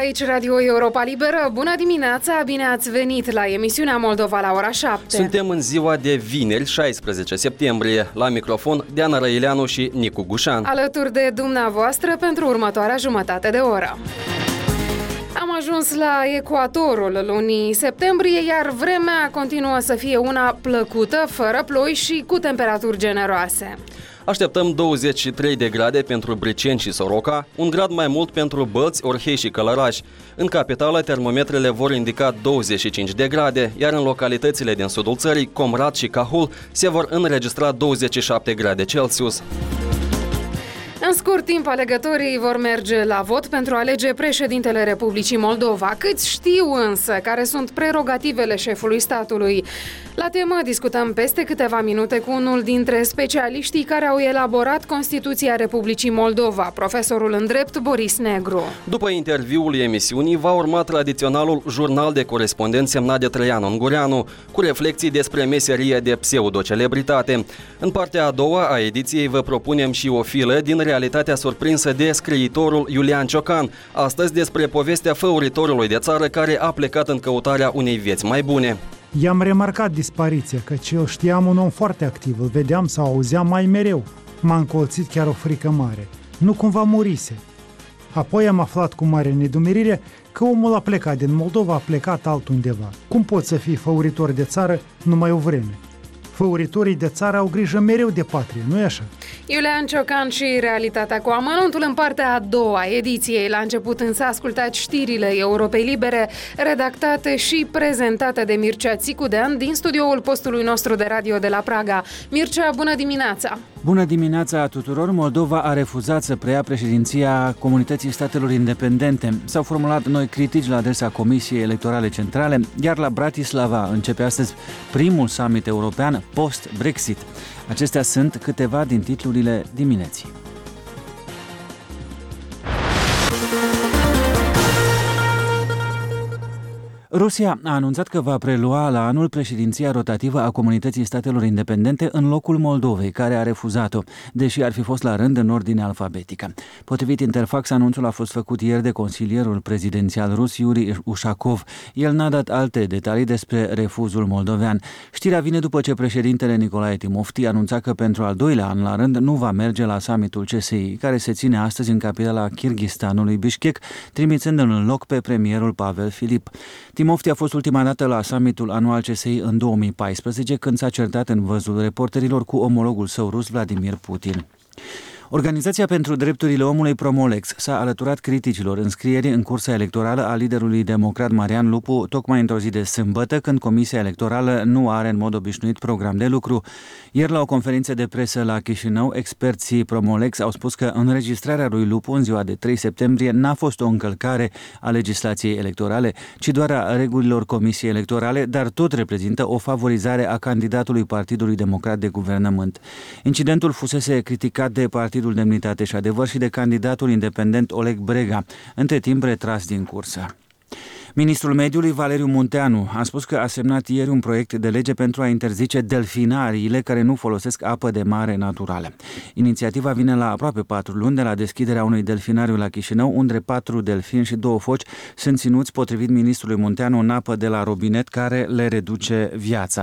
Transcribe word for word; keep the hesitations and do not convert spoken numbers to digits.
Aici Radio Europa Liberă. Bună dimineața, bine ați venit la emisiunea Moldova la ora șapte. Suntem în ziua de vineri, șaisprezece septembrie. La microfon, Diana Răileanu și Nicu Gușan. Alături de dumneavoastră pentru următoarea jumătate de oră. Am ajuns la ecuatorul lunii septembrie, iar vremea continuă să fie una plăcută, fără ploi și cu temperaturi generoase. Așteptăm douăzeci și trei de grade pentru Briceni și Soroca, un grad mai mult pentru Bălți, Orhei și Călăraș. În capitală, termometrele vor indica douăzeci și cinci de grade, iar în localitățile din sudul țării, Comrat și Cahul, se vor înregistra douăzeci și șapte grade Celsius. În scurt timp, alegătorii vor merge la vot pentru a alege președintele Republicii Moldova. Câți știu însă care sunt prerogativele șefului statului? La temă discutăm peste câteva minute cu unul dintre specialiștii care au elaborat Constituția Republicii Moldova, profesorul în drept Boris Negru. După interviul emisiunii va urma tradiționalul jurnal de corespondent semnat de Traian Ungureanu, cu reflexii despre meseria de pseudo-celebritate. În partea a doua a ediției vă propunem și o filă din realitatea surprinsă de scriitorul Iulian Ciocan, astăzi despre povestea făuritorului de țară care a plecat în căutarea unei vieți mai bune. I-am remarcat dispariția, căci eu știam un om foarte activ, îl vedeam sau auzeam mai mereu. M-a încolțit chiar o frică mare. Nu cumva murise. Apoi am aflat cu mare nedumerire că omul a plecat din Moldova, a plecat altundeva. Cum poți să fii făuritor de țară numai o vreme? Făuritorii de țară au grijă mereu de patrie, nu-i așa? Iulian Ciocan și realitatea cu amănuntul în partea a doua ediției. La început însă ascultați știrile Europei Libere, redactate și prezentate de Mircea Țicudean din studioul postului nostru de radio de la Praga. Mircea, bună dimineața! Bună dimineața tuturor! Moldova a refuzat să preia președinția Comunității Statelor Independente. S-au formulat noi critici la adresa Comisiei Electorale Centrale, iar la Bratislava începe astăzi primul summit european post-Brexit. Acestea sunt câteva din titlurile dimineții. Rusia a anunțat că va prelua la anul președinția rotativă a Comunității Statelor Independente în locul Moldovei, care a refuzat-o, deși ar fi fost la rând în ordine alfabetică. Potrivit Interfax, anunțul a fost făcut ieri de consilierul prezidențial rus Yuri Ushakov. El n-a dat alte detalii despre refuzul moldovean. Știrea vine după ce președintele Nicolae Timofti anunța că pentru al doilea an la rând nu va merge la summitul C S I, care se ține astăzi în capitala Kirghistanului Bishkek, trimițând în loc pe premierul Pavel Filip. Timofti a fost ultima dată la summitul anual C S I în două mii paisprezece, când s-a certat în văzul reporterilor cu omologul său rus Vladimir Putin. Organizația pentru Drepturile Omului Promolex s-a alăturat criticilor înscrierii în cursa electorală a liderului democrat Marian Lupu, tocmai într-o zi de sâmbătă, când Comisia Electorală nu are în mod obișnuit program de lucru. Ieri, la o conferință de presă la Chișinău, experții Promolex au spus că înregistrarea lui Lupu în ziua de trei septembrie n-a fost o încălcare a legislației electorale, ci doar a regulilor Comisiei Electorale, dar tot reprezintă o favorizare a candidatului Partidului Democrat de Guvernământ. Incidentul fusese criticat de Partidul Demnitate și Adevăr și de candidatul independent Oleg Brega, între timp retras din cursă. Ministrul Mediului Valeriu Munteanu a spus că a semnat ieri un proiect de lege pentru a interzice delfinariile care nu folosesc apă de mare naturală. Inițiativa vine la aproape patru luni de la deschiderea unui delfinariu la Chișinău, unde patru delfini și două foci sunt ținuți, potrivit ministrului Munteanu, în apă de la robinet care le reduce viața.